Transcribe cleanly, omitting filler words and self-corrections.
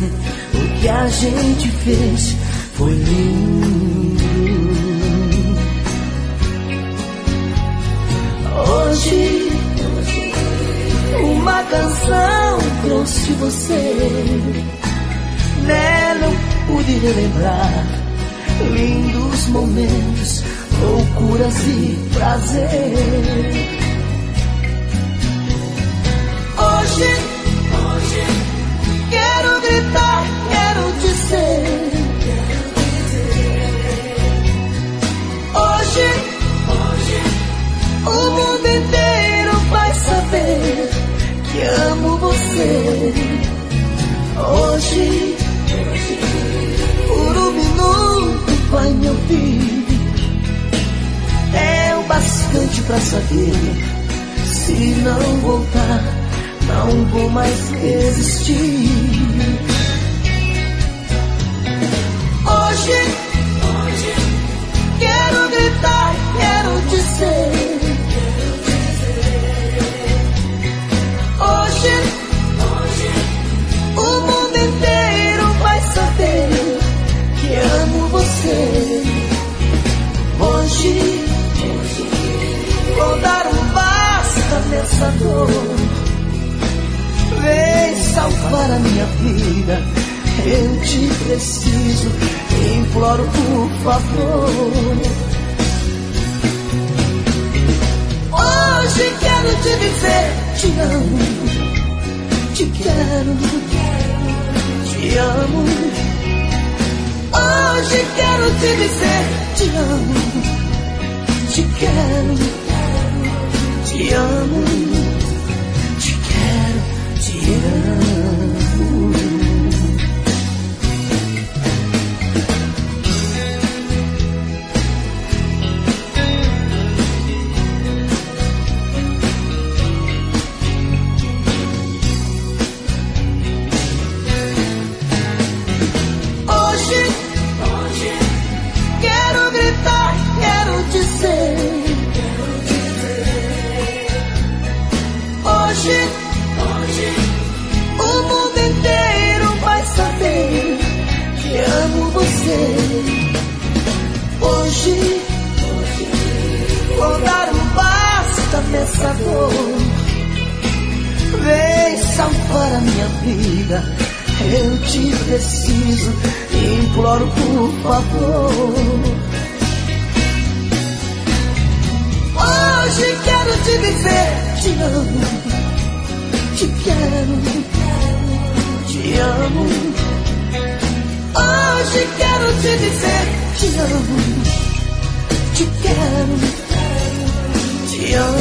O que a gente fez foi lindo. Hoje uma canção trouxe você. Nela eu pude relembrar lindos momentos, loucuras e prazer. Hoje quero gritar, quero dizer. Hoje o mundo inteiro vai saber que amo você. Hoje por um minuto vai me ouvir. É o bastante pra saber. Se não voltar, não vou mais resistir. Hoje quero gritar, quero dizer. Hoje o mundo inteiro vai saber que amo você. Hoje vou dar um basta nessa dor. Vem salvar a minha vida, eu te preciso, imploro por favor. Hoje quero te dizer, te amo, te quero, te amo. Hoje quero te dizer, te amo, te quero, te amo, te quero, te amo. Hoje vou dar um basta nessa dor. Vem salvar a minha vida, eu te preciso, imploro por favor. Hoje quero te dizer, te amo, te quero, te amo. Hoje quero te dizer, te amo, te quero, te amo.